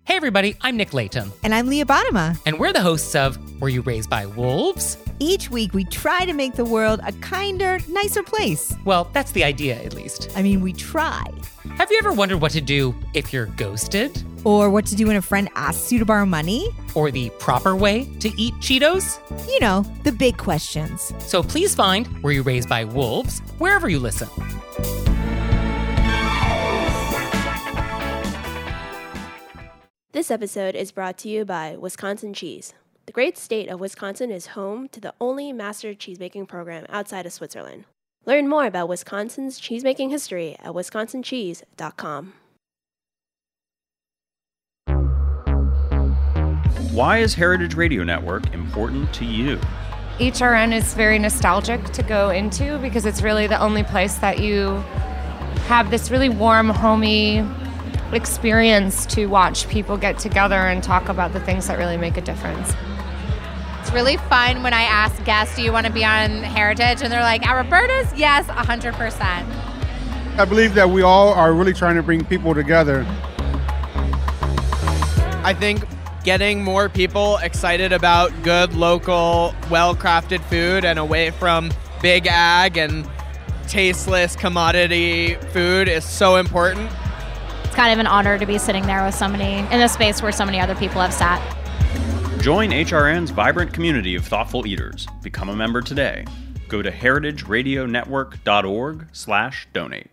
Hey everybody, I'm Nick Layton. And I'm Leah Bottima. And we're the hosts of Were You Raised by Wolves? Each week we try to make the world a kinder, nicer place. Well, that's the idea, at least. I mean, we try. Have you ever wondered what to do if you're ghosted? Or what to do when a friend asks you to borrow money? Or the proper way to eat Cheetos? You know, the big questions. So please find Were You Raised by Wolves wherever you listen. This episode is brought to you by Wisconsin Cheese. The great state of Wisconsin is home to the only master cheesemaking program outside of Switzerland. Learn more about Wisconsin's cheesemaking history at wisconsincheese.com. Why is Heritage Radio Network important to you? HRN is very nostalgic to go into because it's really the only place that you have this really warm, homey experience to watch people get together and talk about the things that really make a difference. It's really fun when I ask guests, do you want to be on Heritage? And they're like, at Roberta's? Yes, 100%. I believe that we all are really trying to bring people together. I think getting more people excited about good, local, well-crafted food and away from big ag and tasteless commodity food is so important. It's kind of an honor to be sitting there with somebody in a space where so many other people have sat. Join HRN's vibrant community of thoughtful eaters. Become a member today. Go to heritageradionetwork.org/donate.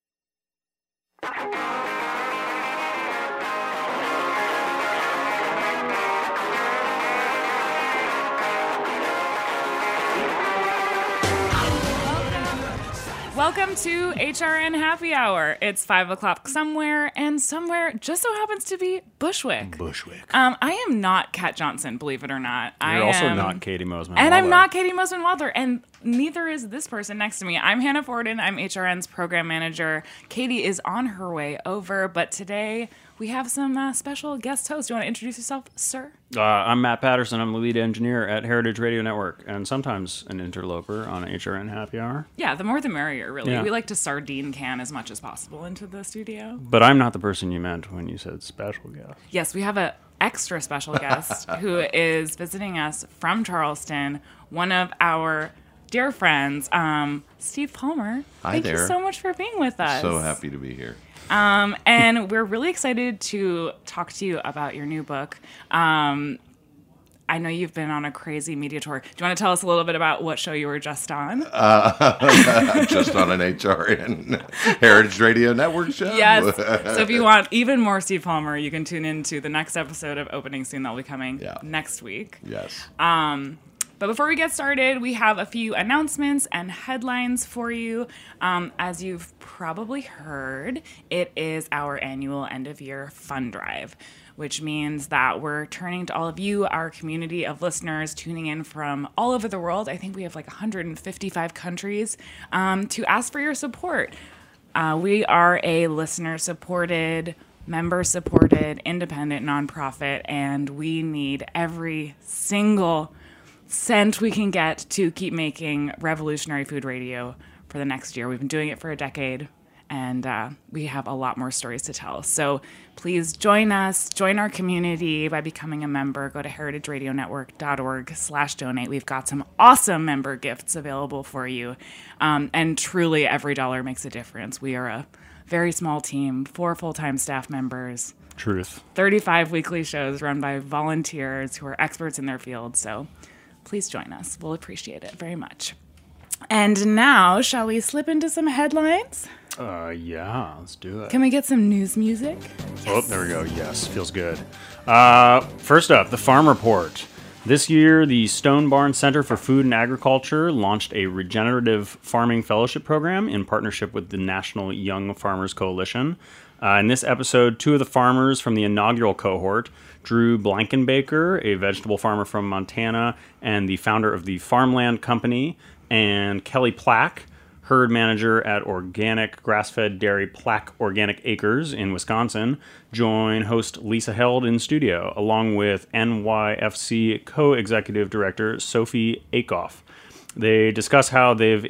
Welcome to HRN Happy Hour. It's 5 o'clock somewhere, and somewhere just so happens to be Bushwick. I am not Kat Johnson, believe it or not. You're also not Katie Mosman. And I'm not Katie Mosman-Walther, and neither is this person next to me. I'm Hannah Forden. I'm HRN's program manager. Katie is on her way over, but today we have some special guest hosts. Do you want to introduce yourself, sir? I'm Matt Patterson. I'm the lead engineer at Heritage Radio Network, and sometimes an interloper on HRN Happy Hour. Yeah, the more the merrier, really. Yeah. We like to sardine can as much as possible into the studio. But I'm not the person you meant when you said special guest. Yes, we have an extra special guest who is visiting us from Charleston, one of our dear friends, Steve Palmer. Hi there. Thank you so much for being with us. So happy to be here. And we're really excited to talk to you about your new book. I know you've been on a crazy media tour. Do you want to tell us a little bit about what show you were just on? Just on an HRN Heritage Radio Network show. Yes. So if you want even more Steve Palmer, you can tune into the next episode of Opening Scene that'll be coming next week. Yes. But before we get started, we have a few announcements and headlines for you. As you've probably heard, it is our annual end-of-year fund drive, which means that we're turning to all of you, our community of listeners tuning in from all over the world. I think we have like 155 countries to ask for your support. We are a listener-supported, member-supported, independent nonprofit, and we need every single cent we can get to keep making revolutionary food radio for the next year. We've been doing it for a decade, and we have a lot more stories to tell. So please join us, join our community by becoming a member. Go to heritageradionetwork.org/donate. We've got some awesome member gifts available for you, and truly every dollar makes a difference. We are a very small team, 4 full-time staff members. Truth. 35 weekly shows run by volunteers who are experts in their field, so please join us. We'll appreciate it very much. And now, shall we slip into some headlines? Yeah, let's do it. Can we get some news music? Yes. Oh, there we go. Yes, feels good. First up, the Farm Report. This year, the Stone Barn Center for Food and Agriculture launched a regenerative farming fellowship program in partnership with the National Young Farmers Coalition. In this episode, 2 of the farmers from the inaugural cohort, Drew Blankenbaker, a vegetable farmer from Montana and the founder of the Farmland Company, and Kelly Plack, herd manager at organic grass-fed dairy Plack Organic Acres in Wisconsin, join host Lisa Held in studio, along with NYFC co-executive director Sophie Akoff. They discuss how they are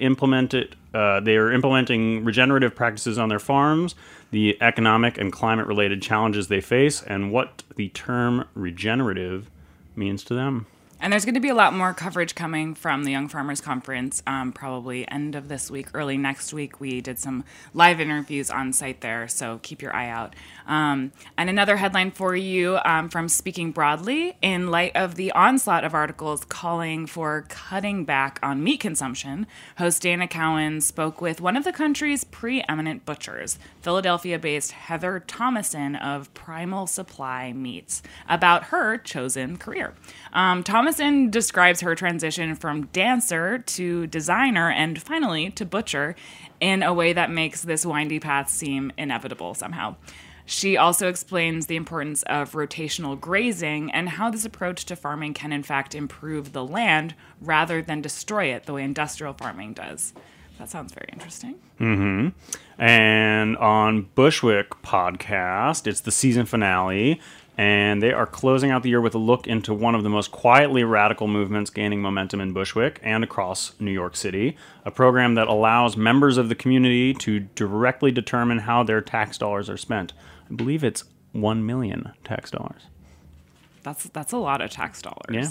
implementing regenerative practices on their farms, the economic and climate-related challenges they face, and what the term regenerative means to them. And there's going to be a lot more coverage coming from the Young Farmers Conference, probably end of this week, early next week. We did some live interviews on site there, so keep your eye out. And another headline for you from Speaking Broadly, in light of the onslaught of articles calling for cutting back on meat consumption, host Dana Cowan spoke with one of the country's preeminent butchers, Philadelphia-based Heather Thomason of Primal Supply Meats, about her chosen career. Thomason describes her transition from dancer to designer and finally to butcher in a way that makes this windy path seem inevitable somehow. She also explains the importance of rotational grazing and how this approach to farming can in fact improve the land rather than destroy it the way industrial farming does. That sounds very interesting. Mm-hmm. And on Bushwick podcast, it's the season finale, and they are closing out the year with a look into one of the most quietly radical movements gaining momentum in Bushwick and across New York City, a program that allows members of the community to directly determine how their tax dollars are spent. I believe it's 1 million tax dollars. That's a lot of tax dollars. Yeah.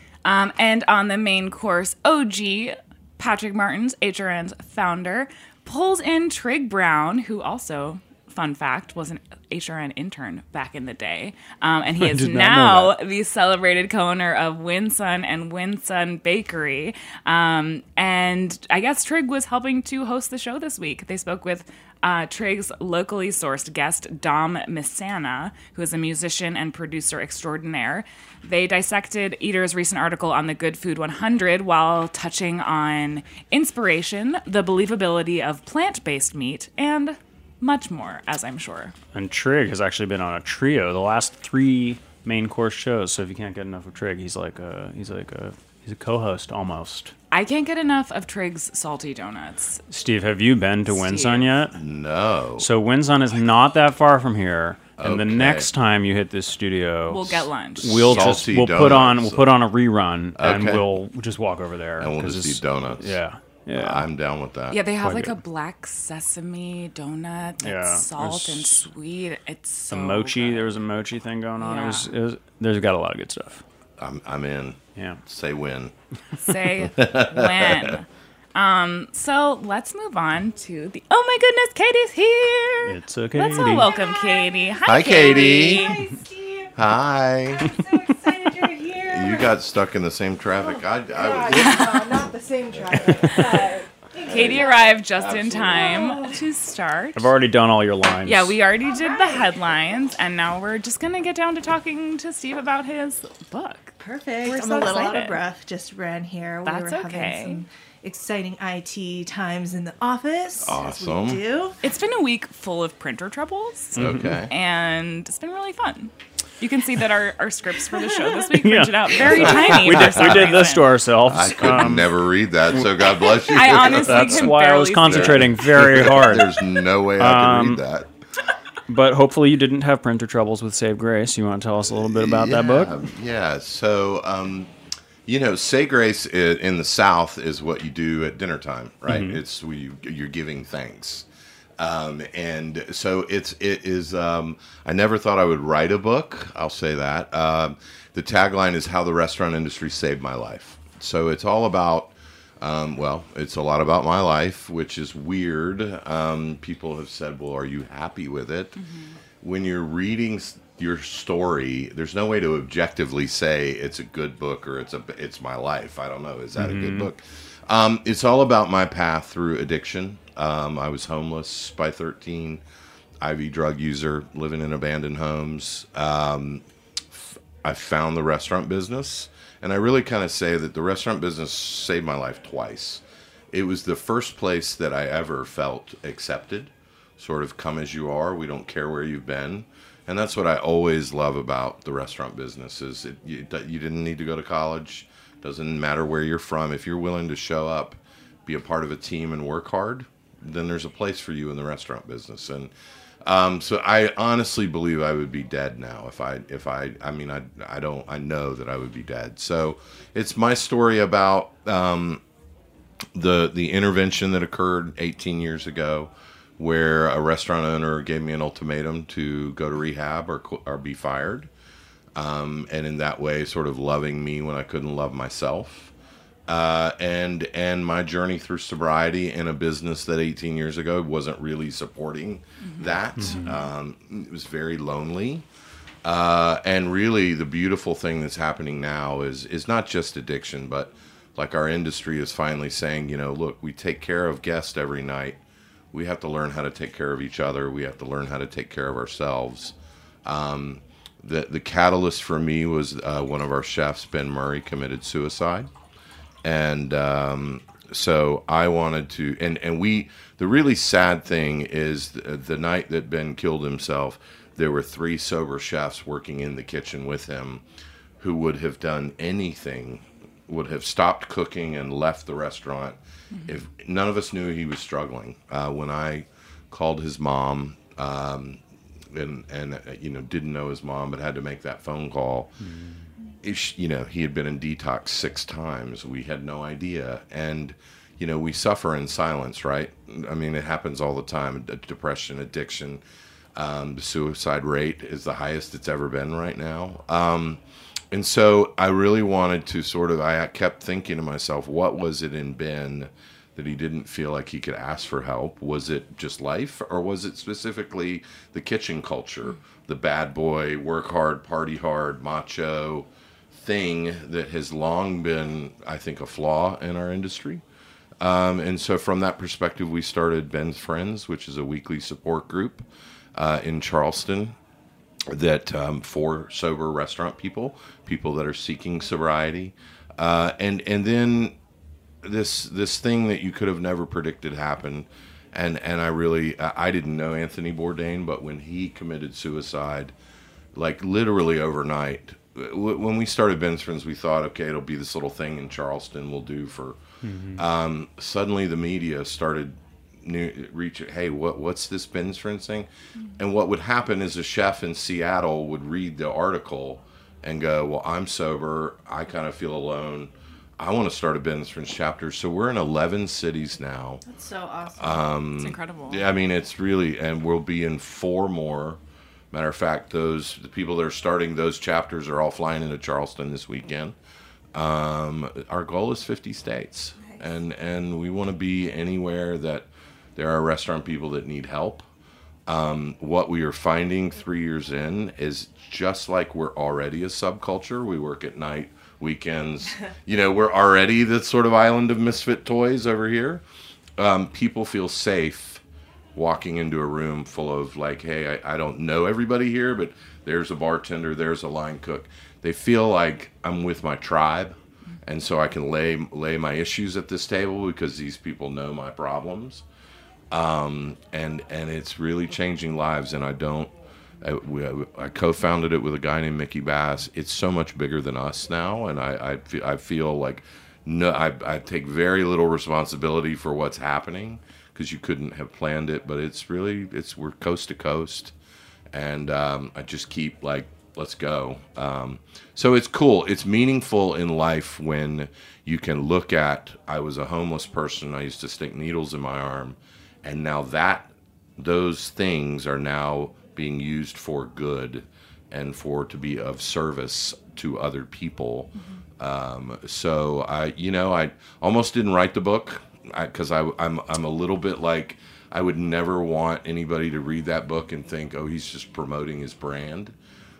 And on the main course, OG, Patrick Martins, HRN's founder, pulls in Trig Brown, who also, fun fact, was an HRN intern back in the day. And he is now the celebrated co-owner of Winson and Winson Bakery. And I guess Trig was helping to host the show this week. They spoke with Trig's locally sourced guest, Dom Misana, who is a musician and producer extraordinaire. They dissected Eater's recent article on the Good Food 100 while touching on inspiration, the believability of plant-based meat, and much more, as I'm sure. And Trig has actually been on a trio, the last 3 main course shows. So if you can't get enough of Trig, he's a co-host almost. I can't get enough of Trig's salty donuts. Steve, have you been to Winson yet? No. So Winson is not that far from here. And the next time you hit this studio, we'll get lunch. We'll put on a rerun, and we'll just walk over there. And we'll just eat donuts. Yeah. I'm down with that. Yeah, they have a black sesame donut that's salt and sweet. It's so mochi. good. There was a mochi thing going on. Yeah. There's got a lot of good stuff. I'm in. Yeah. Say when. Say when. So let's move on to the. Oh my goodness, Katie's here. It's okay. Let's all welcome Katie. Hi, Katie. Hi, Steve. Hi. I'm so excited you're here. You got stuck in the same traffic. I was. No, not the same traffic. Katie arrived just in time to start. I've already done all your lines. Yeah, we already did the headlines, and now we're just going to get down to talking to Steve about his book. Perfect. We're I'm so a little out excited. of breath. Just ran here. That's we were okay. having some exciting IT times in the office. Awesome. As we do. It's been a week full of printer troubles. Okay. And it's been really fun. You can see that our scripts for the show this week printed out very tiny. We did this to ourselves. I could never read that, so God bless you. I honestly That's can why I was barely concentrating very hard. There's no way I could read that. But hopefully you didn't have printer troubles with Save Grace. You want to tell us a little bit about that book? Yeah. So, Say Grace in the South is what you do at dinner time, right? Mm-hmm. It's you're giving thanks. And so it is. I never thought I would write a book. I'll say that. The tagline is "How the Restaurant Industry Saved My Life." So it's all about. It's a lot about my life, which is weird. People have said, "Well, are you happy with it?" Mm-hmm. When you're reading your story, there's no way to objectively say it's a good book or it's my life. I don't know. Is that a good book? It's all about my path through addiction. I was homeless by 13, IV drug user, living in abandoned homes. I found the restaurant business, and I really kind of say that the restaurant business saved my life twice. It was the first place that I ever felt accepted, sort of come as you are. We don't care where you've been. And that's what I always love about the restaurant business is you didn't need to go to college. Doesn't matter where you're from. If you're willing to show up, be a part of a team and work hard, then there's a place for you in the restaurant business. And so I honestly believe I would be dead now I know that I would be dead. So it's my story about the intervention that occurred 18 years ago, where a restaurant owner gave me an ultimatum to go to rehab or be fired, and in that way, sort of loving me when I couldn't love myself, and my journey through sobriety in a business that 18 years ago wasn't really supporting that. It was very lonely. And really, the beautiful thing that's happening now is not just addiction, but like our industry is finally saying, look, we take care of guests every night. We have to learn how to take care of each other. We have to learn how to take care of ourselves. The catalyst for me was one of our chefs, Ben Murray, committed suicide. And so I wanted to, the really sad thing is the night that Ben killed himself, there were 3 sober chefs working in the kitchen with him who would have done anything, would have stopped cooking and left the restaurant if none of us knew he was struggling. When I called his mom, and didn't know his mom, but had to make that phone call, he had been in detox 6 times. We had no idea. And, we suffer in silence, right? I mean, it happens all the time. Depression, addiction. The suicide rate is the highest it's ever been right now. And so I really wanted to I kept thinking to myself, what was it in Ben that he didn't feel like he could ask for help? Was it just life, or was it specifically the kitchen culture, the bad boy, work hard, party hard, macho thing that has long been, I think, a flaw in our industry? And so from that perspective, we started Ben's Friends, which is a weekly support group in Charleston that for sober restaurant people that are seeking sobriety, and then this thing that you could have never predicted happened, and I didn't know Anthony Bourdain, but when he committed suicide, like literally overnight, when we started Ben's Friends, we thought, okay, it'll be this little thing in Charleston we'll do for. Suddenly the media started hey, what's this Ben's Friends thing? And what would happen is a chef in Seattle would read the article and go, well, I'm sober, I kind of feel alone, I want to start a Ben's Friends chapter. So we're in 11 cities now. That's so awesome. It's incredible. Yeah, I mean, it's really, and we'll be in 4 more. Matter of fact, the people that are starting those chapters are all flying into Charleston this weekend. Our goal is 50 states. Nice. And we want to be anywhere that there are restaurant people that need help. What we are finding 3 years in is just like we're already a subculture. We work at night, weekends. We're already the sort of island of misfit toys over here. People feel safe walking into a room full of like, hey, I don't know everybody here, but there's a bartender, there's a line cook. They feel like I'm with my tribe, and so I can lay my issues at this table because these people know my problems. And it's really changing lives, and I co-founded it with a guy named Mickey Bass. It's so much bigger than us now, and I feel like I take very little responsibility for what's happening because you couldn't have planned it, but we're coast to coast, and I just keep like, let's go. So it's cool. It's meaningful in life when you can look at, I was a homeless person, I used to stick needles in my arm, and now those things are now being used for good and to be of service to other people. So I almost didn't write the book because I'm a little bit like, I would never want anybody to read that book and think, oh, he's just promoting his brand.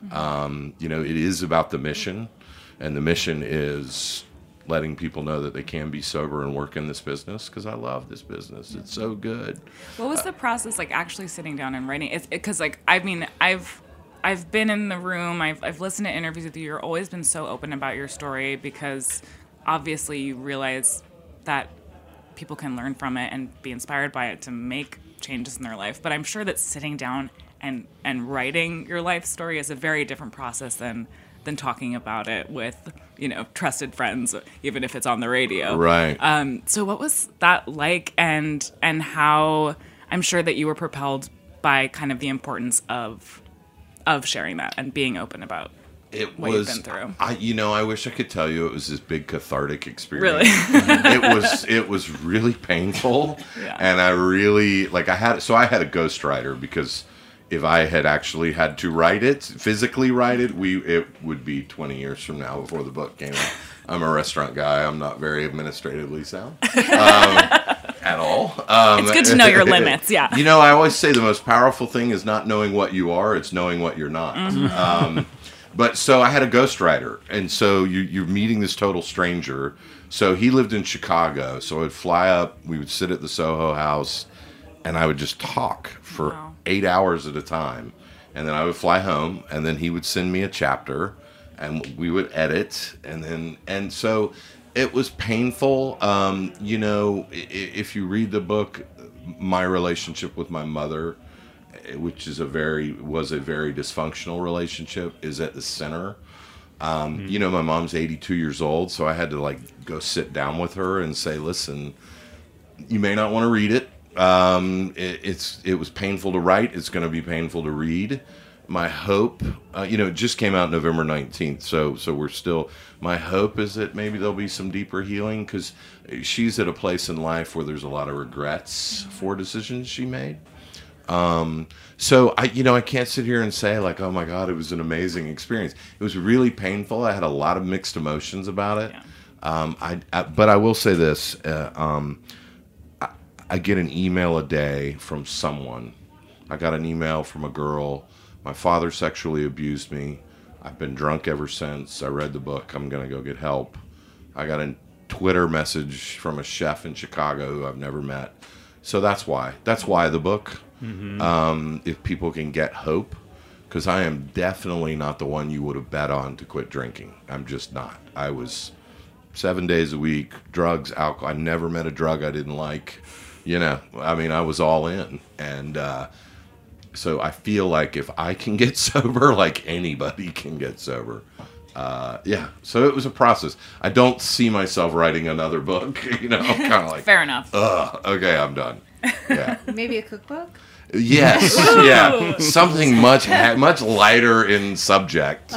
It is about the mission, and the mission is letting people know that they can be sober and work in this business, because I love this business. It's so good. What was the process like actually sitting down and writing? It's because I've been in the room, I've listened to interviews with you. You've always been so open about your story because obviously you realize that people can learn from it and be inspired by it to make changes in their life. But I'm sure that sitting down and writing your life story is a very different process than talking about it with, trusted friends, even if it's on the radio. Right. So what was that like, and how, I'm sure that you were propelled by kind of the importance of sharing that and being open about what you've been through. I wish I could tell you it was this big cathartic Really? experience. It was really painful, and I really I had a ghostwriter, because if I had actually had to physically write it, it would be 20 years from now before the book came out. I'm a restaurant guy. I'm not very administratively sound at all. It's good to know your limits. Yeah. I always say the most powerful thing is not knowing what you are; it's knowing what you're not. Mm-hmm. But so I had a ghostwriter, and so you're meeting this total stranger. So he lived in Chicago, so I would fly up, we would sit at the Soho House, and I would just talk for 8 hours at a time. And then I would fly home, and then he would send me a chapter, and we would edit, and so it was painful. If you read the book, my relationship with my mother, which was a very dysfunctional relationship, is at the center. My mom's 82 years old, so I had to go sit down with her and say, listen, you may not want to read it. It was painful to write. It's going to be painful to read. My hope, it just came out November 19th, so we're still, my hope is that maybe there'll be some deeper healing, because she's at a place in life where there's a lot of regrets for decisions she made. So I can't sit here and say oh my God, it was an amazing experience. It was really painful. I had a lot of mixed emotions about it. Yeah. But I will say this, I get an email a day from someone. I got an email from a girl. My father sexually abused me. I've been drunk ever since. I read the book. I'm going to go get help. I got a Twitter message from a chef in Chicago who I've never met. So that's why the book. Mm-hmm. If people can get hope, because I am definitely not the one you would have bet on to quit drinking. I'm just not. I was 7 days a week, drugs, alcohol. I never met a drug I didn't like. I was all in. And so I feel like if I can get sober, anybody can get sober. So it was a process. I don't see myself writing another book, kind of fair enough. Okay, I'm done. Yeah. Maybe a cookbook? Yes. Yeah. Something much lighter in subject,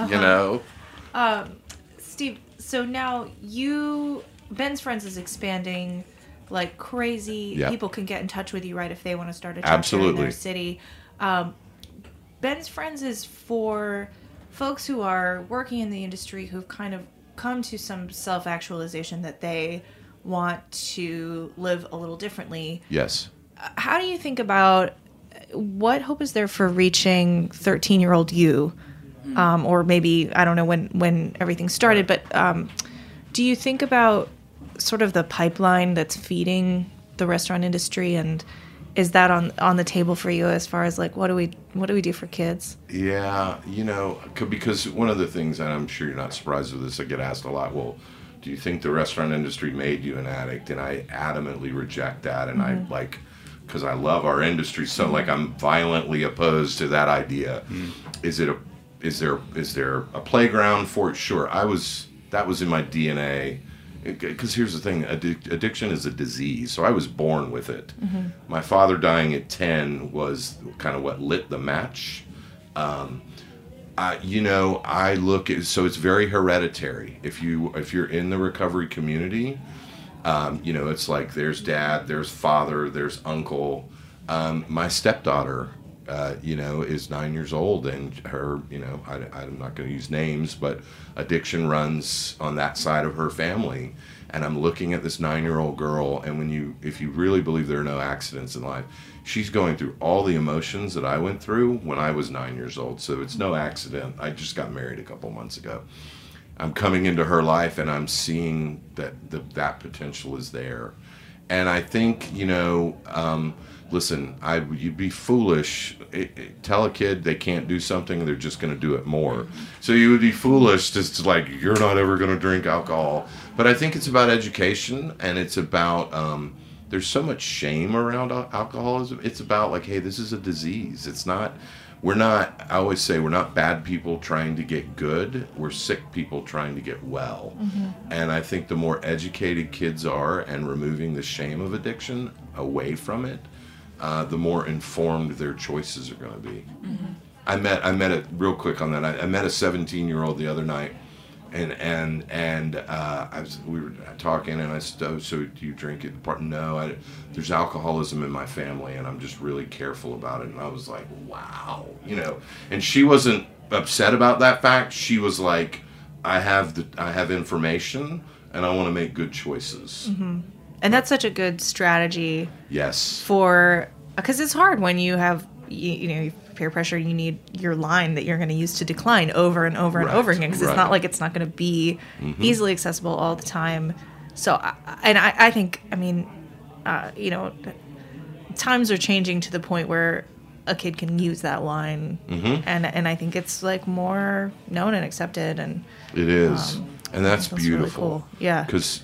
Steve, so now Ben's Friends is expanding like crazy. Yep. People can get in touch with you, right, if they want to start a chapter in their city. Ben's Friends is for folks who are working in the industry who've kind of come to some self-actualization that they want to live a little differently. Yes. How do you think about what hope is there for reaching 13-year-old you? Or maybe, I don't know when everything started, but do you think about sort of the pipeline that's feeding the restaurant industry, and is that on the table for you as far as what do we do for kids? Yeah, because one of the things, and I'm sure you're not surprised with this, I get asked a lot, well, do you think the restaurant industry made you an addict? And I adamantly reject that, and because I love our industry, so I'm violently opposed to that idea. Is there a playground for it? Sure, that was in my DNA. Because here's the thing, addiction is a disease, so I was born with it. Mm-hmm. My father dying at 10 was kind of what lit the match. I look at, so it's very hereditary. If you're in the recovery community, it's like there's dad, there's father, there's uncle. My stepdaughter, is 9 years old, and her, I'm not going to use names, but addiction runs on that side of her family. And I'm looking at this 9-year-old girl, and if you really believe there are no accidents in life, she's going through all the emotions that I went through when I was 9 years old. So it's no accident. I just got married a couple months ago. I'm coming into her life, and I'm seeing that potential is there. And I think, listen, you'd be foolish. Tell a kid they can't do something, they're just going to do it more. So you would be foolish just to you're not ever going to drink alcohol. But I think it's about education, and it's about, there's so much shame around alcoholism. It's about hey, this is a disease. I always say we're not bad people trying to get good. We're sick people trying to get well. Mm-hmm. And I think the more educated kids are and removing the shame of addiction away from it, the more informed their choices are going to be. Mm-hmm. I met it real quick on that. I met a 17-year-old the other night, and we were talking, and I said, "Oh, so do you drink it?" No, there's alcoholism in my family, and I'm just really careful about it. And I was like, wow, you know. And she wasn't upset about that fact. She was like, I have information, and I want to make good choices. Mm-hmm. And that's such a good strategy. Yes. Because it's hard when you have peer pressure. You need your line that you're going to use to decline over and over and over again, because it's not like it's not going to be easily accessible all the time. So, I think, times are changing to the point where a kid can use that line, and I think it's like more known and accepted, and it is, and that's beautiful. Really cool. Yeah, because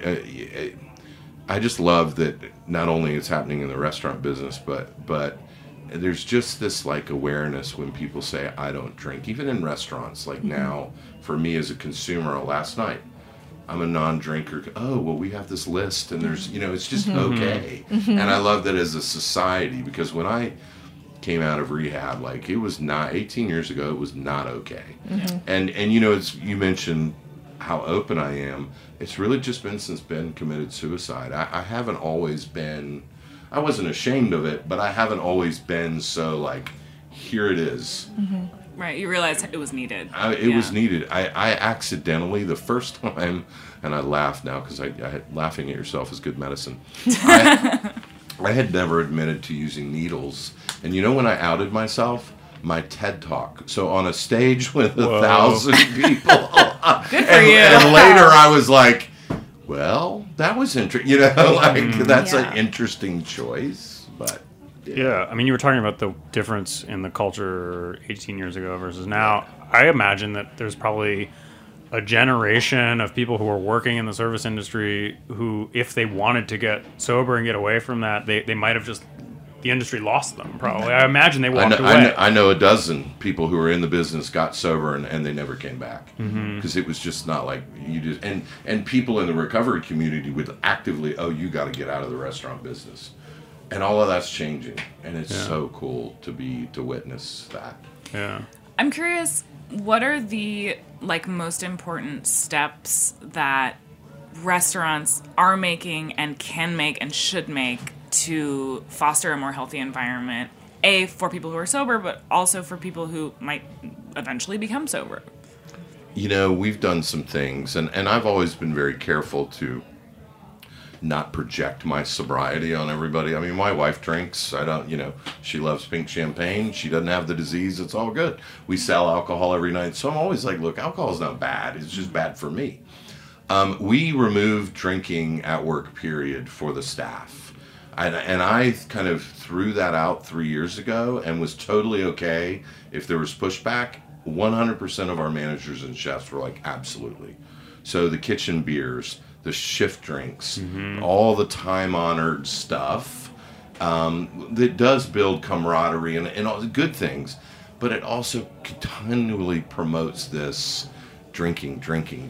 I just love that not only it's happening in the restaurant business, but there's just this like awareness when people say I don't drink, even in restaurants. Like now, for me as a consumer, last night, I'm a non-drinker. Oh, well, we have this list, and there's, it's just okay. And I love that as a society, because when I came out of rehab, like it was not 18 years ago, it was not okay. And it's, you mentioned how open I am. It's really just been since Ben committed suicide. I haven't always been, I wasn't ashamed of it, but I haven't always been so like, here it is. Right, you realized it was needed. It was needed. I accidentally, the first time, and I laugh now because laughing at yourself is good medicine. I had never admitted to using needles. And when I outed myself? My TED Talk. So on a stage with 1,000 people. Good for you. And later I was like, well, that was interesting. That's an interesting choice. But yeah, I mean, you were talking about the difference in the culture 18 years ago versus now. I imagine that there's probably a generation of people who are working in the service industry who, if they wanted to get sober and get away from that, they might have just, the industry lost them, probably. I imagine they walked away. I know a dozen people who were in the business, got sober, and they never came back. Because it was just not like you just... And people in the recovery community would actively, you got to get out of the restaurant business. And all of that's changing. And it's so cool to witness that. Yeah. I'm curious, what are the most important steps that restaurants are making and can make and should make to foster a more healthy environment, for people who are sober, but also for people who might eventually become sober? We've done some things, and I've always been very careful to not project my sobriety on everybody. I mean, my wife drinks. I don't, she loves pink champagne. She doesn't have the disease. It's all good. We sell alcohol every night. So I'm always like, look, alcohol's not bad. It's just bad for me. We removed drinking at work, period, for the staff. And I kind of threw that out 3 years ago and was totally okay if there was pushback. 100% of our managers and chefs were like, absolutely. So the kitchen beers, the shift drinks, all the time-honored stuff that does build camaraderie and all the good things, but it also continually promotes this drinking,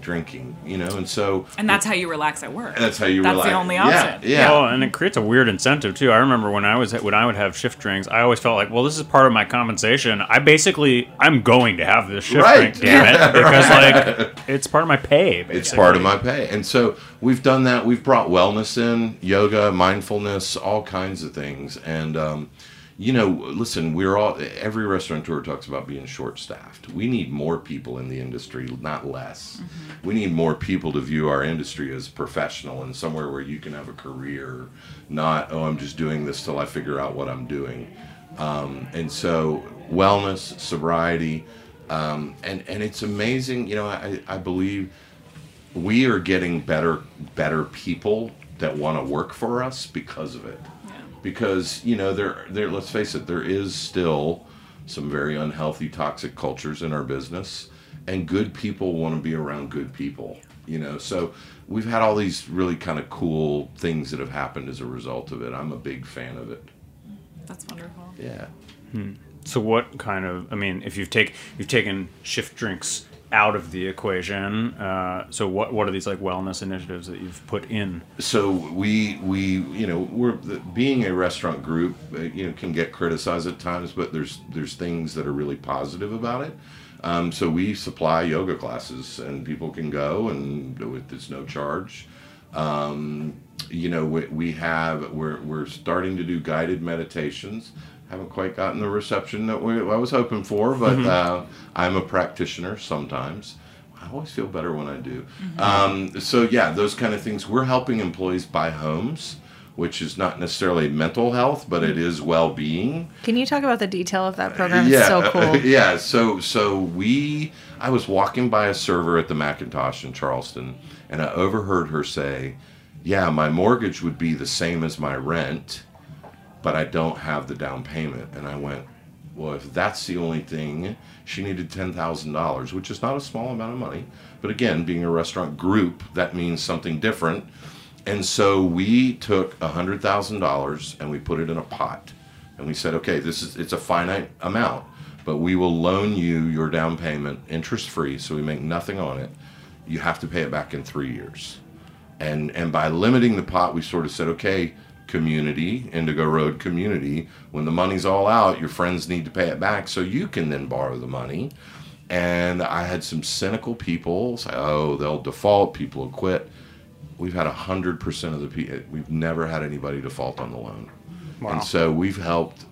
and so... And that's how you relax at work. That's how you relax. That's the only option. Yeah. Well, and it creates a weird incentive, too. I remember when I would have shift drinks, I always felt like, well, this is part of my compensation. I'm going to have this shift drink, damn it. Because, it's part of my pay, basically. It's part of my pay. And so we've done that. We've brought wellness in, yoga, mindfulness, all kinds of things. And, listen, every restaurateur talks about being short-staffed. We need more people in the industry, not less. We need more people to view our industry as professional and somewhere where you can have a career, not, I'm just doing this till I figure out what I'm doing. And so wellness, sobriety, and it's amazing. I believe we are getting better people that want to work for us because of it. Because, there let's face it, there is still some very unhealthy, toxic cultures in our business, and good people want to be around good people, So we've had all these really kind of cool things that have happened as a result of it. I'm a big fan of it. That's wonderful. Yeah. So what kind of, if you've taken shift drinks out of the equation. So what are these like wellness initiatives that you've put in? So we being a restaurant group, can get criticized at times, but there's things that are really positive about it. So we supply yoga classes, and people can go, and it's no charge. We're starting to do guided meditations. Haven't quite gotten the reception that I was hoping for, but I'm a practitioner sometimes. I always feel better when I do. So yeah, those kind of things. We're helping employees buy homes, which is not necessarily mental health, but it is well-being. Can you talk about the detail of that program? It's so cool. Yeah, so I was walking by a server at the Macintosh in Charleston, and I overheard her say, yeah, my mortgage would be the same as my rent, but I don't have the down payment. And I went, well, if that's the only thing, she needed $10,000, which is not a small amount of money. But again, being a restaurant group, that means something different. And so we took $100,000 and we put it in a pot. And we said, okay, it's a finite amount, but we will loan you your down payment interest-free, so we make nothing on it. You have to pay it back in 3 years. And by limiting the pot, we sort of said, okay, community, Indigo Road community, when the money's all out, your friends need to pay it back so you can then borrow the money. And I had some cynical people say, oh, they'll default, people will quit. We've had 100% of the people, we've never had anybody default on the loan. Wow. And so we've helped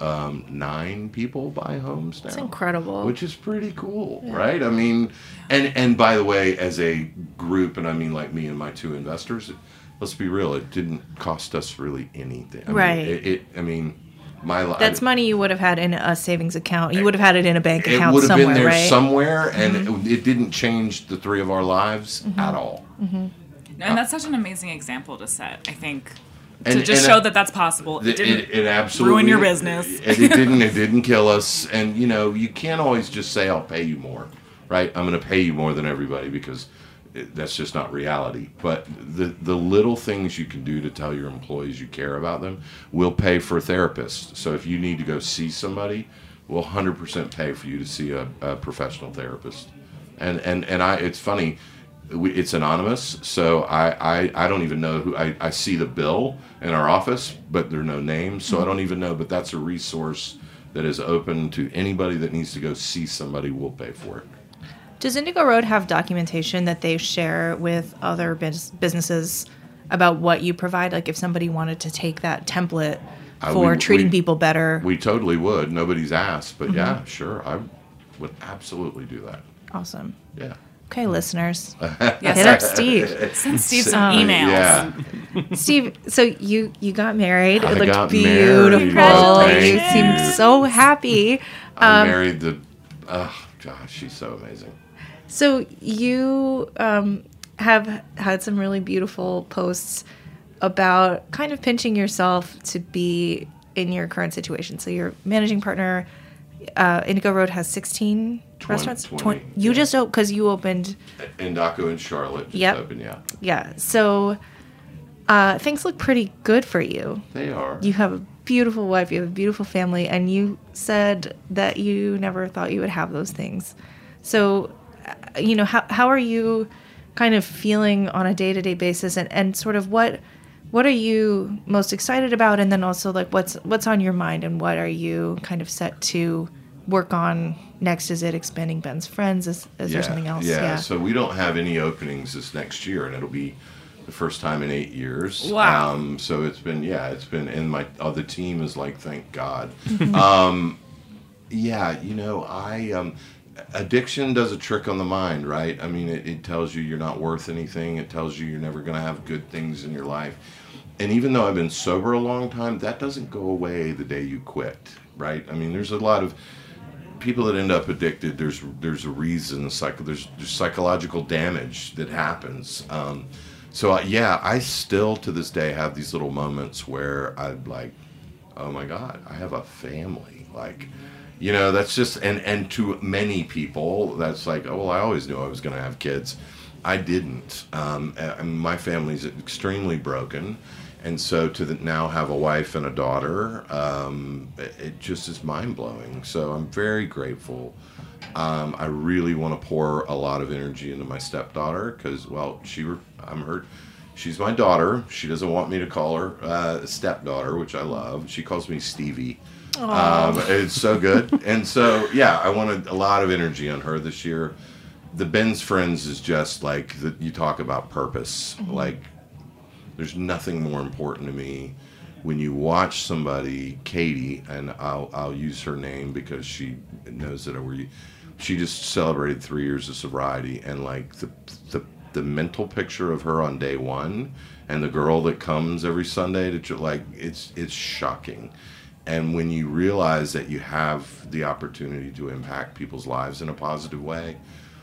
9 people buy homes now. That's incredible. Which is pretty cool, right? I mean, and by the way, as a group, and I mean like me and my 2 investors, let's be real, it didn't cost us really anything. I mean, that's money you would have had in a savings account. You would have had it in a bank account somewhere, right? It would have been there somewhere, and it didn't change the 3 of our lives at all. And that's such an amazing example to set, I think. To show that that's possible. It didn't absolutely ruin your business. It didn't kill us. And, you can't always just say, I'll pay you more, right? I'm going to pay you more than everybody, because that's just not reality. But the little things you can do to tell your employees you care about them will pay for a therapist. So if you need to go see somebody, we'll 100% pay for you to see a professional therapist. And it's funny. It's anonymous, so I don't even know who. I see the bill in our office, but there are no names, so I don't even know. But that's a resource that is open to anybody that needs to go see somebody. We'll pay for it. Does Indigo Road have documentation that they share with other businesses about what you provide? Like if somebody wanted to take that template for treating people better. We totally would. Nobody's asked, but yeah, sure. I would absolutely do that. Awesome. Yeah. Okay, listeners. Hit up Steve. Send Steve some emails. Yeah. Steve, so you got married. It looked beautiful. You seemed so happy. I married gosh, she's so amazing. So you have had some really beautiful posts about kind of pinching yourself to be in your current situation. So your managing partner, Indigo Road, has 16 restaurants. 20. You just opened, because you opened Endako in Charlotte. Just opened, yeah. Yeah. So things look pretty good for you. They are. You have a beautiful wife. You have a beautiful family, and you said that you never thought you would have those things. So, how are you kind of feeling on a day-to-day basis, and sort of what are you most excited about, and then also like what's on your mind, and what are you kind of set to work on next? Is it expanding Ben's Friends? Is there something else? Yeah, so we don't have any openings this next year, and it'll be the first time in 8 years. Wow. So it's been, and my the team is like, thank God. Addiction does a trick on the mind, right? I mean, it tells you you're not worth anything. It tells you you're never going to have good things in your life. And even though I've been sober a long time, that doesn't go away the day you quit, right? I mean, there's a lot of people that end up addicted. There's a reason. There's psychological damage that happens. I still to this day have these little moments where I'm like, oh my God, I have a family. Like, that's just, and to many people, that's like, oh, well, I always knew I was going to have kids. I didn't. My family's extremely broken. And so to now have a wife and a daughter, it just is mind-blowing. So I'm very grateful. I really want to pour a lot of energy into my stepdaughter because, well, she's my daughter. She doesn't want me to call her stepdaughter, which I love. She calls me Stevie. It's so good. And so, yeah, I wanted a lot of energy on her this year. The Ben's Friends is just like, you talk about purpose. Mm-hmm. Like, there's nothing more important to me when you watch somebody, Katie, and I'll use her name because she knows that she just celebrated 3 years of sobriety, and like the mental picture of her on day one and the girl that comes every Sunday it's shocking. And when you realize that you have the opportunity to impact people's lives in a positive way,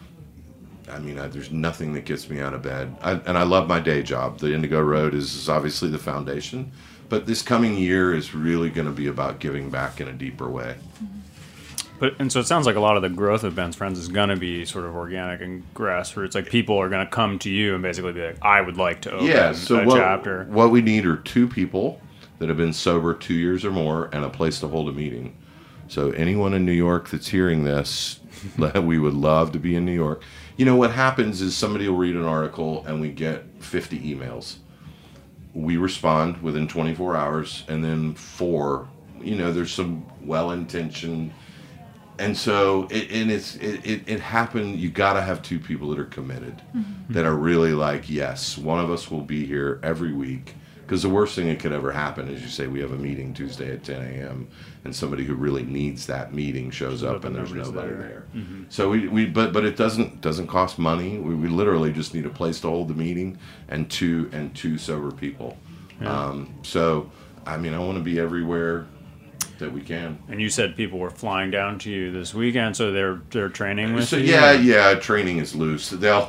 I mean, there's nothing that gets me out of bed. And I love my day job. The Indigo Road is obviously the foundation. But this coming year is really going to be about giving back in a deeper way. And so it sounds like a lot of the growth of Ben's Friends is going to be sort of organic and grassroots. Like people are going to come to you and basically be like, I would like to open a chapter. What we need are 2 people that have been sober 2 years or more and a place to hold a meeting. So anyone in New York that's hearing this, we would love to be in New York. You know, what happens is somebody will read an article and we get 50 emails. We respond within 24 hours, and then 4, there's some well-intentioned. And so it happened. You got to have 2 people that are committed, that are really like, yes, one of us will be here every week. Because the worst thing that could ever happen is you say we have a meeting Tuesday at 10 a.m. and somebody who really needs that meeting shows up and there's nobody there. Mm-hmm. So but it doesn't cost money. We literally just need a place to hold the meeting and two sober people. Yeah. So I mean, I want to be everywhere that we can. And you said people were flying down to you this weekend, so they're training with you? Yeah, training is loose. They'll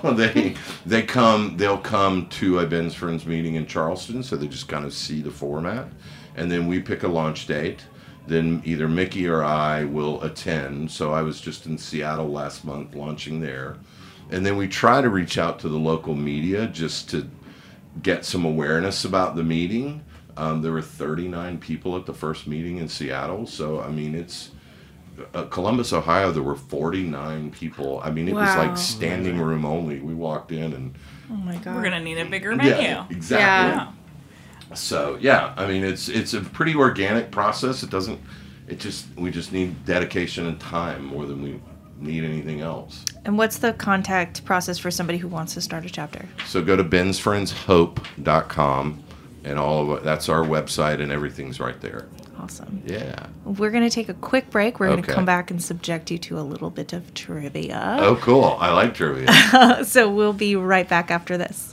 come to a Ben's Friends meeting in Charleston, so they just kind of see the format, and then we pick a launch date. Then either Mickey or I will attend. So I was just in Seattle last month launching there, and then we try to reach out to the local media just to get some awareness about the meeting. There were 39 people at the first meeting in Seattle. So, I mean, it's Columbus, Ohio, there were 49 people. I mean, it was like standing room only. We walked in and... Oh, my God. We're going to need a bigger menu. Yeah, exactly. Yeah. So, yeah, I mean, it's a pretty organic process. We just need dedication and time more than we need anything else. And what's the contact process for somebody who wants to start a chapter? So go to bensfriendshope.com. And all of it, that's our website, and everything's right there. Awesome. Yeah. We're going to take a quick break. We're going to come back and subject you to a little bit of trivia. Oh, cool. I like trivia. So we'll be right back after this.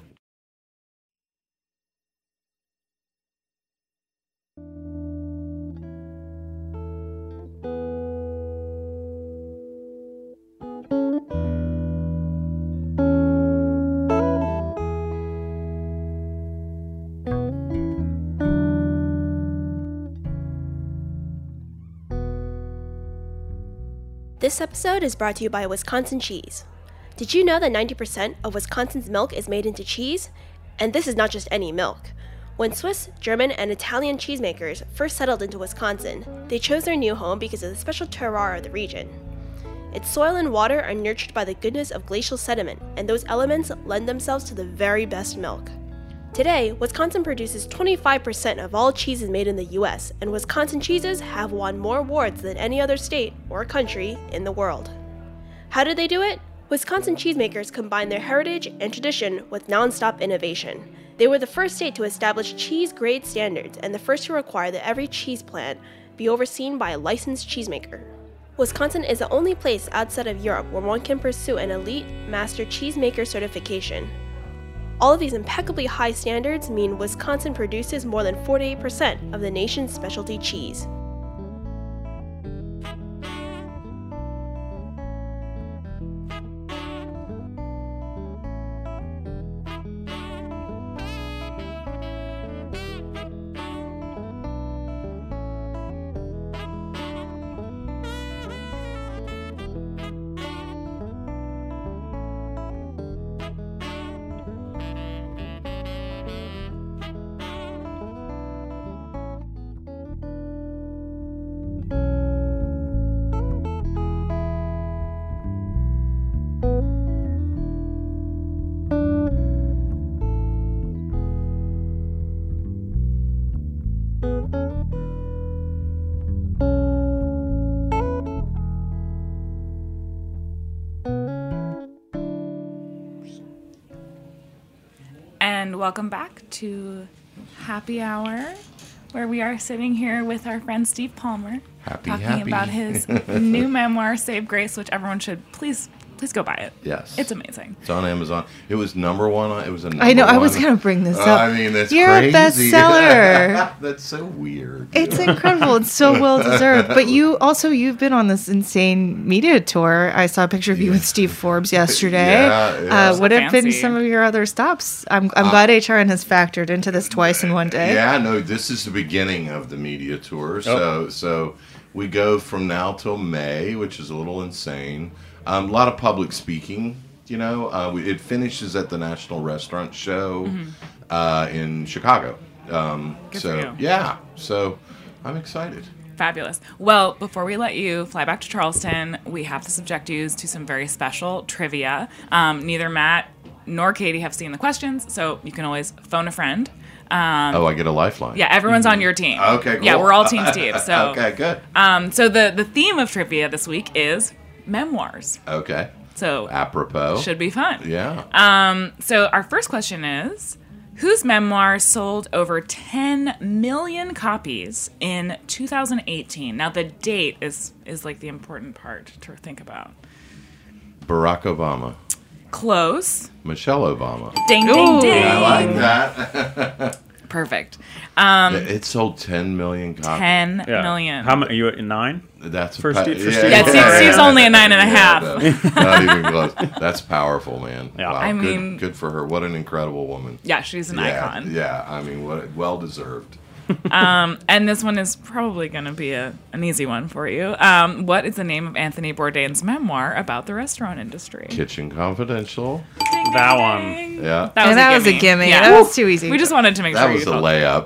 This episode is brought to you by Wisconsin Cheese. Did you know that 90% of Wisconsin's milk is made into cheese? And this is not just any milk. When Swiss, German, and Italian cheesemakers first settled into Wisconsin, they chose their new home because of the special terroir of the region. Its soil and water are nurtured by the goodness of glacial sediment, and those elements lend themselves to the very best milk. Today, Wisconsin produces 25% of all cheeses made in the U.S., and Wisconsin cheeses have won more awards than any other state or country in the world. How did they do it? Wisconsin cheesemakers combined their heritage and tradition with nonstop innovation. They were the first state to establish cheese grade standards and the first to require that every cheese plant be overseen by a licensed cheesemaker. Wisconsin is the only place outside of Europe where one can pursue an elite master cheesemaker certification. All of these impeccably high standards mean Wisconsin produces more than 48% of the nation's specialty cheese. and welcome back to Happy Hour, where we are sitting here with our friend Steve Palmer, talking about his new memoir, Save Grace, which everyone should please go buy it. Yes. It's amazing. It's on Amazon. It was number one. It was a number I know. one. I was going to bring this up. I mean, that's You're crazy. a bestseller. That's so weird. It's incredible. It's so well deserved. But you've been on this insane media tour. I saw a picture of you with Steve Forbes yesterday. Yeah. What have been fancy. some of your other stops? I'm glad HRN has factored into this twice in one day. Yeah, no, this is the beginning of the media tour. So we go from now till May, which is a little insane. A lot of public speaking, it finishes at the National Restaurant Show in Chicago. Good for you. Yeah, so I'm excited. Fabulous. Well, before we let you fly back to Charleston, we have to subject you to some very special trivia. Neither Matt nor Katie have seen the questions, so you can always phone a friend. I get a lifeline. Yeah, everyone's on your team. Okay, cool. Yeah, we're all Team Steve. So okay, good. So the theme of trivia this week is memoirs. Okay. So apropos. Should be fun. Yeah. So our first question is, whose memoir sold over 10 million copies in 2018? Now the date is like the important part to think about. Barack Obama. Close. Michelle Obama. Ding, ding, ding. I like that. Perfect. It sold 10 million copies. 10 million. How many? Are you at 9? That's for Steve. Steve's only a 9.5. Not even close. That's powerful, man. Yeah. Wow, I mean, good for her. What an incredible woman. Yeah, she's an icon. Yeah, I mean, well deserved. And this one is probably going to be an easy one for you. What is the name of Anthony Bourdain's memoir about the restaurant industry? Kitchen Confidential. That one. Yeah. That was a gimme. Yeah. That was too easy. We just wanted to make That sure was you a felt layup.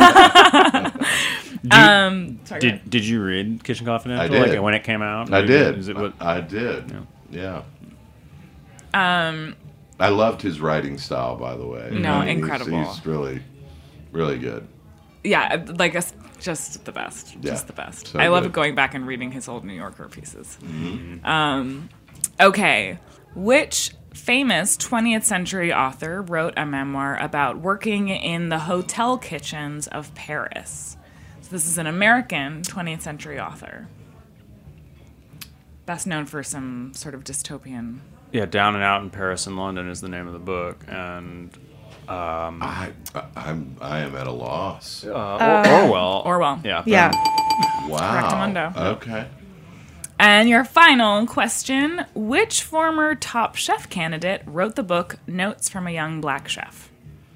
Yeah. Did you read Kitchen Confidential? I did. Like when it came out? I did. Is it what? I did. Yeah. Um, I loved his writing style, by the way. No, I mean, incredible. He's really, really good. Yeah, like just the best. Yeah. Just the best. So I love good. going back and reading his old New Yorker pieces. Mm-hmm. Okay. Which famous 20th century author wrote a memoir about working in the hotel kitchens of Paris? So this is an American 20th century author. Best known for some sort of dystopian... Yeah, Down and Out in Paris and London is the name of the book, and I am at a loss. Orwell. Orwell. Yeah. Yeah. Wow. Correctamundo. Okay. And your final question, which former Top Chef candidate wrote the book Notes from a Young Black Chef?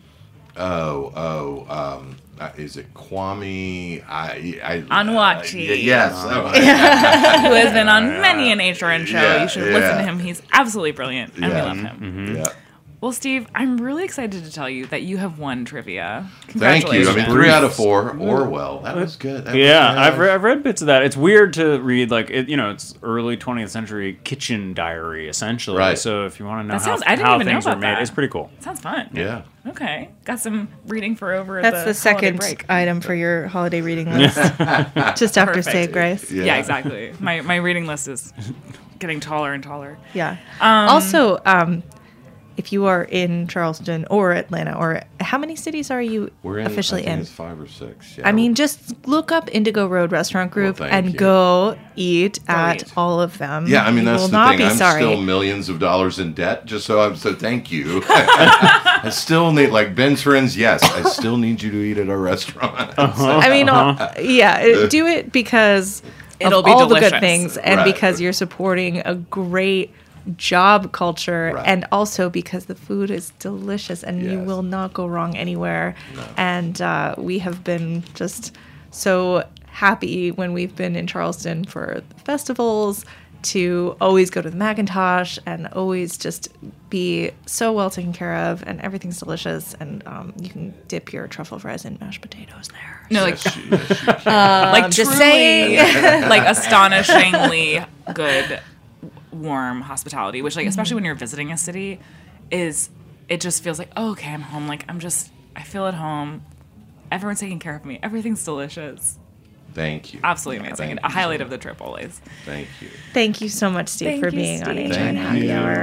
Is it Kwame? Onwuachi. Yes. Who has been on many an HRN show. Yeah, You should listen yeah. to him. He's absolutely brilliant, and we Yeah. love him. Yeah. Well, Steve, I'm really excited to tell you that you have won trivia. Thank you. Congratulations. I mean, 3 out of 4. Orwell. That was good. That Yeah, was good. I've read bits of that. It's weird to read, like, it's early 20th century kitchen diary, essentially. Right. So if you want to know That sounds- I how didn't even know things were about made, that. it's pretty cool. Sounds fun. Yeah. Okay. Got some reading for over That's the holiday second break. item for your holiday reading list. Just after Perfect. Save Grace. Yeah, exactly. My reading list is getting taller and taller. Yeah. Also, if you are in Charleston or Atlanta, or how many cities are you We're in, officially I think in? it's 5 or 6. Yeah. I mean, just look up Indigo Road Restaurant Group Well, thank and you. go eat at all of them. Yeah, I mean, You that's will the not thing. be I'm sorry. still millions of dollars in debt, so thank you. I still need, like Ben's friends, yes, I still need you to eat at our restaurant. I mean, do it because It'll of be all the delicious. good things, and Right. because you're supporting a great job culture, Right. and also because the food is delicious and you Yes. will not go wrong anywhere. No. And we have been just so happy when we've been in Charleston for the festivals to always go to the Macintosh and always just be so well taken care of, and everything's delicious, and you can dip your truffle fries in mashed potatoes there. No, like, Like, just saying. like astonishingly good, warm hospitality, which, like, especially when you're visiting a city, it just feels like, oh, okay, I'm home. Like, I feel at home. Everyone's taking care of me. Everything's delicious. Thank you. Absolutely amazing. Thank And a you highlight so of the trip always. Thank you. Thank you so much, Steve, Thank for you, being on Steve. HRN Happy Hour.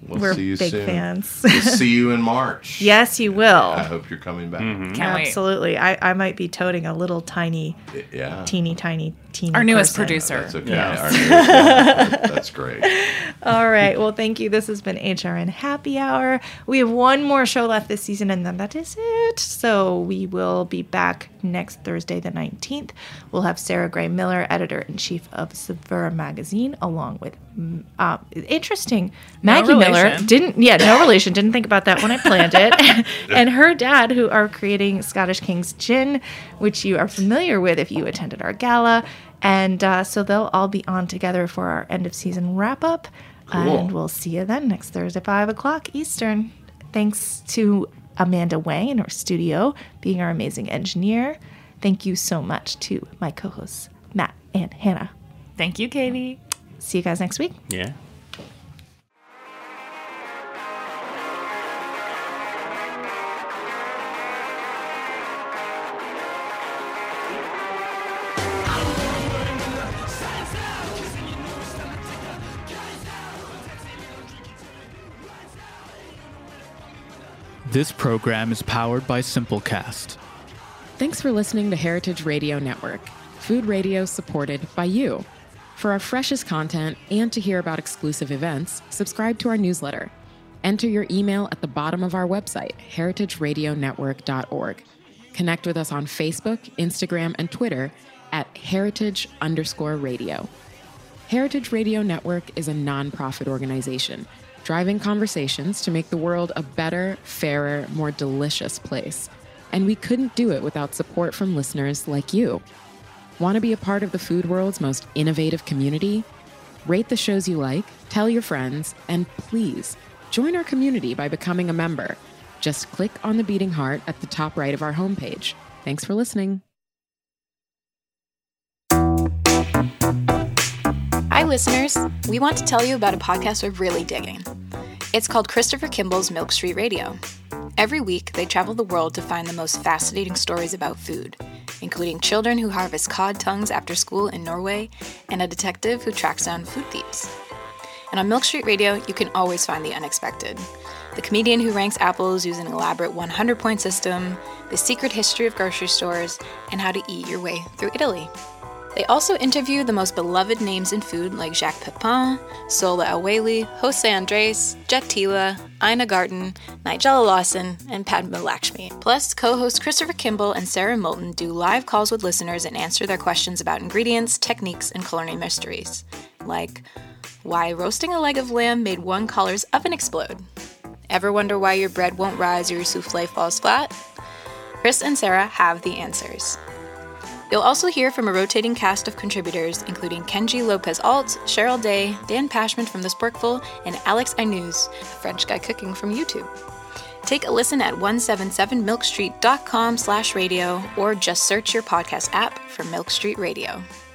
We're see you big soon. fans. We'll see you in March. Yes, you will. I hope you're coming back. Can't wait. Absolutely. I might be toting a little tiny, teeny Our newest person. producer. That's okay. Yes. That's great. All right. Well, thank you. This has been HRN Happy Hour. We have one more show left this season, and then that is it. So we will be back next Thursday, the 19th. We'll have Sarah Gray Miller, editor-in-chief of Severa Magazine, along with interesting Maggie Miller. No relation. Didn't think about that when I planned it. And her dad, who are creating Scottish King's Gin, which you are familiar with if you attended our gala. And so they'll all be on together for our end of season wrap up. Cool. And we'll see you then next Thursday, 5 o'clock Eastern. Thanks to Amanda Wang in our studio, being our amazing engineer. Thank you so much to my co-hosts, Matt and Hannah. Thank you, Katie. See you guys next week. Yeah. This program is powered by Simplecast. Thanks for listening to Heritage Radio Network, food radio supported by you. For our freshest content and to hear about exclusive events, subscribe to our newsletter. Enter your email at the bottom of our website, heritageradionetwork.org. Connect with us on Facebook, Instagram, and Twitter at heritage_radio. Heritage Radio Network is a nonprofit organization driving conversations to make the world a better, fairer, more delicious place. And we couldn't do it without support from listeners like you. Want to be a part of the food world's most innovative community? Rate the shows you like, tell your friends, and please join our community by becoming a member. Just click on the beating heart at the top right of our homepage. Thanks for listening. Hi, listeners. We want to tell you about a podcast we're really digging. It's called Christopher Kimball's Milk Street Radio. Every week, they travel the world to find the most fascinating stories about food, including children who harvest cod tongues after school in Norway and a detective who tracks down food thieves. And on Milk Street Radio, you can always find the unexpected. The comedian who ranks apples using an elaborate 100-point system, the secret history of grocery stores, and how to eat your way through Italy. They also interview the most beloved names in food like Jacques Pepin, Sola El-Waylly, Jose Andres, Jet Tila, Ina Garten, Nigella Lawson, and Padma Lakshmi. Plus, co-hosts Christopher Kimball and Sarah Moulton do live calls with listeners and answer their questions about ingredients, techniques, and culinary mysteries. Like, why roasting a leg of lamb made one caller's oven explode? Ever wonder why your bread won't rise or your souffle falls flat? Chris and Sarah have the answers. You'll also hear from a rotating cast of contributors, including Kenji Lopez-Alt, Cheryl Day, Dan Pashman from The Sporkful, and Alex Ainuz, a French guy cooking from YouTube. Take a listen at 177milkstreet.com/radio or just search your podcast app for Milk Street Radio.